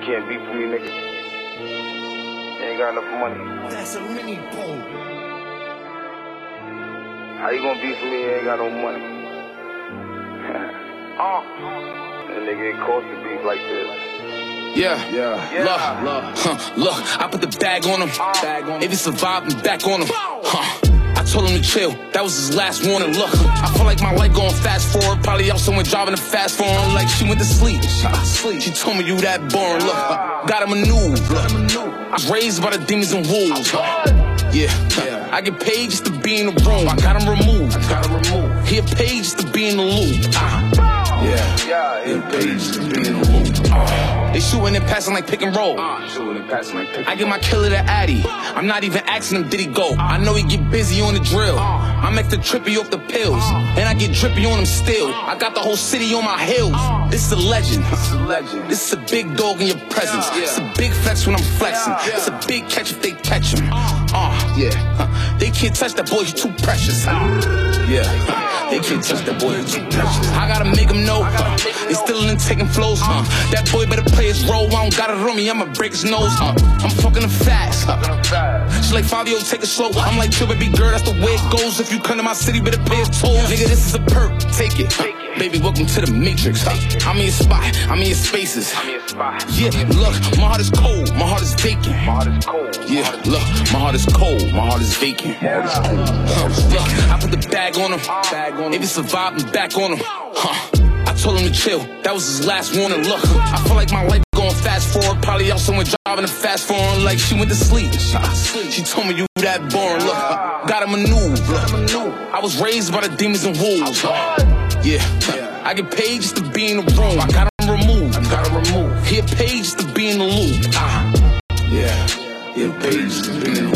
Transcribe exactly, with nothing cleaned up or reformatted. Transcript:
can't beef with me, nigga. You ain't got enough money. That's a mini pole. How you gonna beef with me? You ain't got no money. Oh. That nigga ain't cost to beef like this. Yeah, Yeah. yeah. Look, look, huh, look, I put the bag on him. Bag on him. If he survived, I'm back on him. Huh. I told him to chill, that was his last warning. Look, I feel like my life going fast forward. Probably out somewhere driving a fast phone like she went to sleep. She, she told me you that boring. Look, I gotta maneuver. I was raised by the demons and wolves. Yeah, yeah. I get paid just to be in the room. I got him removed. I got him removed. He paid just to be in the loop. Uh, yeah, Yeah, he paid just to be in the loop. Uh, they shooting and passing like pick and roll. uh, shooting and passing like pick. I get my killer the Addy. I'm not even asking him, did he go? I know he get busy on the drill. I'm extra trippy off the pills. And I get drippy on him still. I got the whole city on my heels. This is a legend. This is a legend. This is a big dog in your presence. It's a big flex when I'm flexing. It's a big catch if they catch him. Uh, yeah. Huh. They can't touch that boy, he's too precious. Yeah. Huh. They can't touch that boy, he's too precious. I gotta make him know. Uh, they still in taking flows. Uh, that boy better play his role. I don't got it on me, I'ma break his nose. Uh, I'm fucking him fast. Uh, she like Fabio, take it slow. I'm like, chill, baby girl, that's the way it goes. If you come to my city, better pay a toll. Nigga, this is a perk, take it. Uh, baby, welcome to the Matrix. Uh, I'm in your spot, I'm in your spaces. I'm in your spot. Yeah, look, my heart is cold, my heart is vacant. My heart is cold. Yeah, look, my heart is cold, my heart is vacant. Yeah. Huh, look, I put the bag on him. Bag on him. If he survived, I'm back on him. Huh. I told him to chill, that was his last warning. Look, I feel like my life going fast forward. Probably out somewhere driving a fast phone like she went to sleep. She told me you that boring. Look, I gotta maneuver. I was raised by the demons and wolves. Yeah, I get paid just to be in the room. I got him removed. I got him removed. He paid just to be in the loop. Uh, yeah, he paid just to be in the loop.